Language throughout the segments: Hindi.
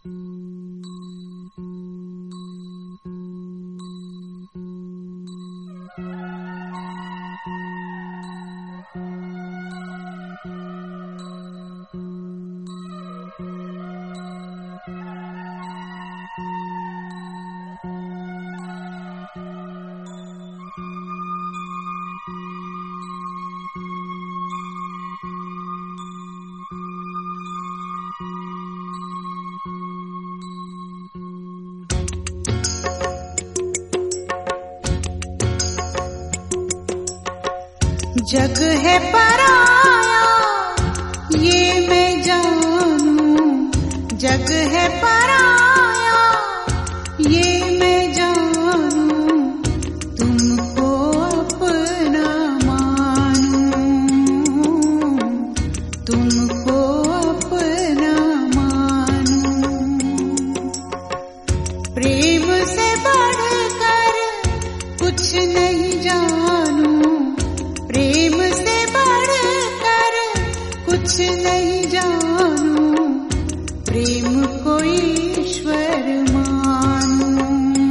जग है पराया ये मैं जानूं, जग है पराया ये मैं जानूं, तुमको अपना मानूं, तुमको अपना मानूं। प्रेम से बढ़कर कुछ नहीं जानूं, प्रेम से बढ़कर कुछ नहीं जानूं, प्रेम को ईश्वर मानूं,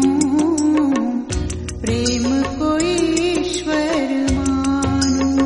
प्रेम को ईश्वर मानूं।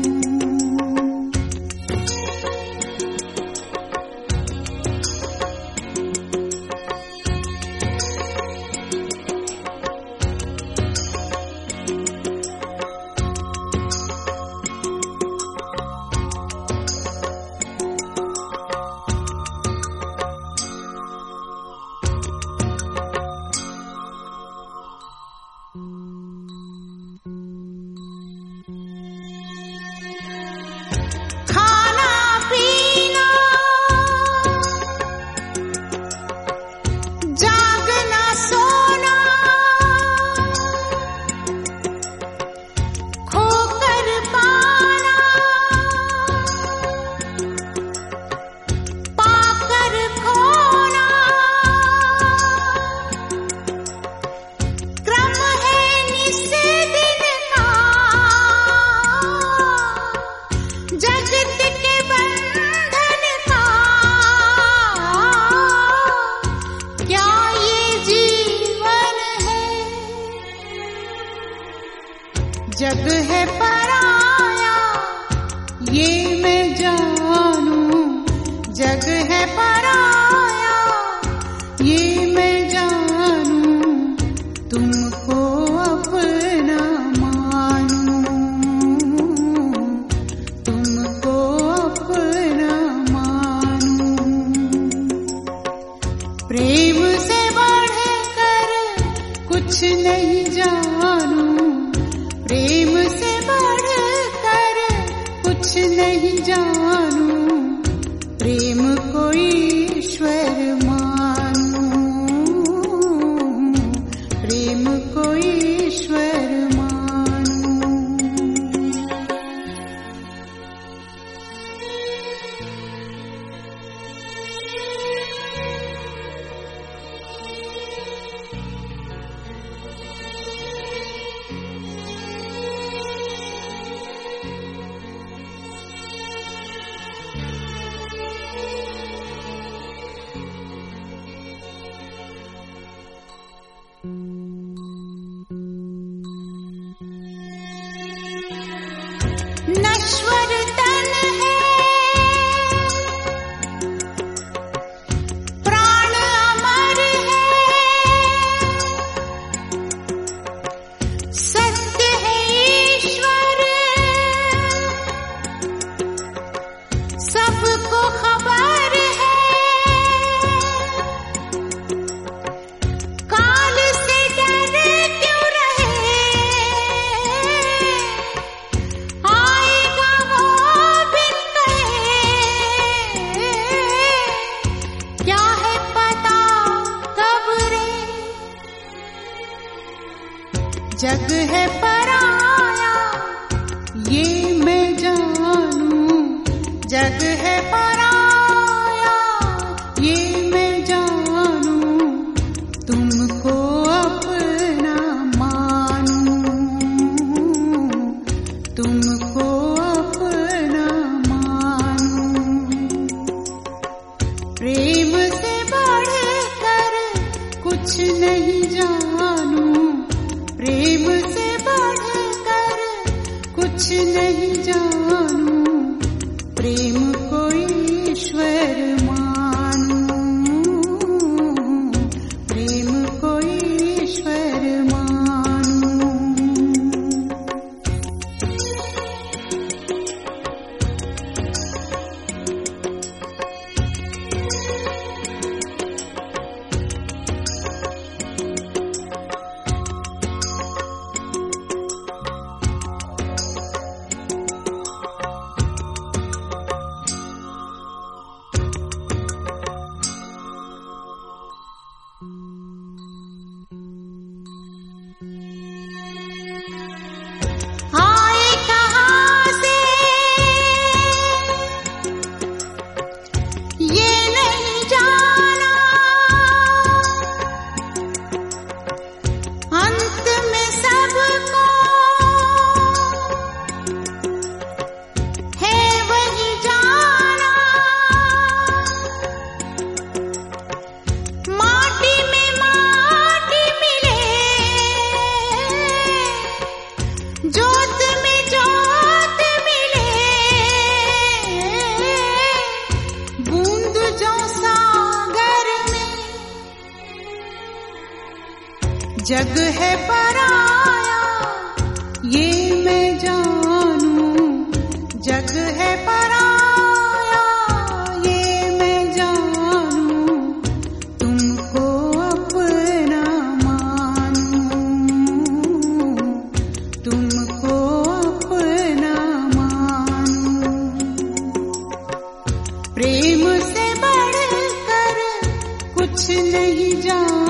जग है पराया ये मैं जानूं, जग है पराया ये मैं जानूं, तुमको अपना मानूं, तुमको अपना मानूं। प्रेम से बढ़कर कुछ नहीं जानूं, प्रेम से बढ़कर कुछ नहीं जानूं, प्रेम को ईश्वर मानूं, प्रेम को ईश्वर मानूं। नश्वर तन है प्राण अमर है, सत्य है ईश्वर सबको खबर है, काल से डर क्यों रहे, जग है पराया ये मैं जानूं, जग है पराया ये मैं जानूं, तुमको अपना मानूं, तुमको अपना मानूं। प्रेम से बढ़ कुछ नहीं जानू, प्रेम से बढ़कर कुछ नहीं जानू, प्रेम को ईश्वर मानू, प्रेम को ईश्वर मानू। जग है पराया ये मैं जानू, जग है पराया ये मैं जानू, तुमको अपना मानू, तुमको अपना मानू। प्रेम से बढ़कर कुछ नहीं जानू,